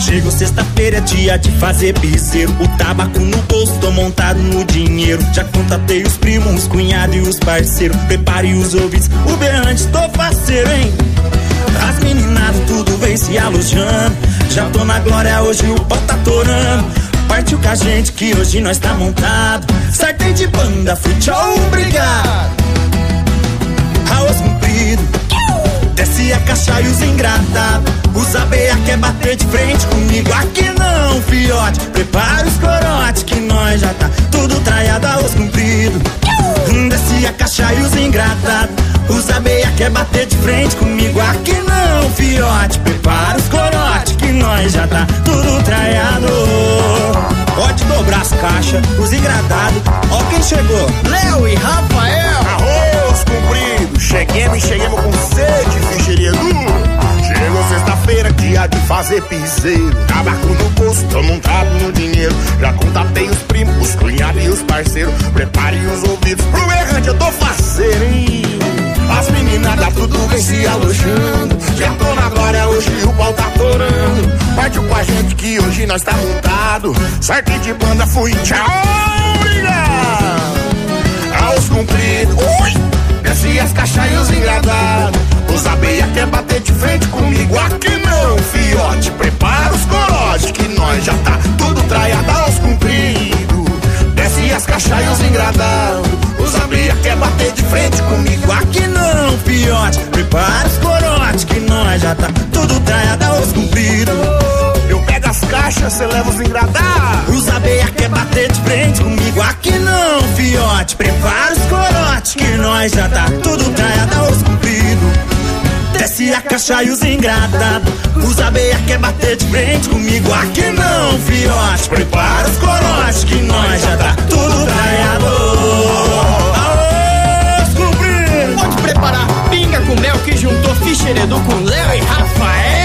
Chegou sexta-feira, é dia de fazer piseiro. O tabaco no bolso, tô montado no dinheiro. Já contatei os primos, os cunhados e os parceiros. Prepare os ouvidos, o berrante, tô faceiro, hein? As meninadas tudo vem se alojando. Já tô na glória, hoje o pau tá torando. Partiu com a gente que hoje nós tá montado. Sartém de banda, fute, obrigado. Arroz comprido, desce a caixa e os engradados. Os abeia quer bater de frente comigo. Aqui não, fiote, prepara os corotes que nós já tá tudo traiado. Arroz comprido, desce a caixa e os engradados. Os abeia quer bater de frente comigo. Aqui não, fiote, prepara os corotes que nós já tá tudo traiado. Pode dobrar as caixas, os engradados. Ó quem chegou, Léo e Rafael. Arroz comprido, cheguemos com sede, ficheria duro. Chegou sexta-feira, dia de fazer piseiro. Tabaco no bolso, tô montado no dinheiro. Já contatei os primos, os cunhados e os parceiros. Prepare os ouvidos pro errante, eu tô faceiro, hein? As meninadas tudo vem se alojando. Já tô na glória, hoje o pau tá torando. Partiu com a gente que hoje nós tá montado. Sartém de banda, fui, tchau, obrigado. Arroz comprido, ui, desce as caixas e os engradados. Os abeia quer bater de frente comigo. Aqui não, fiote, prepara os corotes que nós já tá tudo traiado. Arroz comprido, desce as caixas e os engradados. Os abeia quer bater de frente comigo. Aqui não, fiote, prepara os corotes que nós já tá tudo traiado. Arroz comprido, eu pego as caixas, cê leva os engradados. os abeia quer bater de frente comigo. Aqui não, fiote, prepara os corotes que nós já tá tudo traiado. Arroz comprido, desce a caixa e os engradados. Os abeia quer bater de frente comigo. Aqui não, fiote, prepara os corotes que nós já tá tudo traiado. Pode preparar pinga com mel que juntou Ficheredo com Léo e Rafael.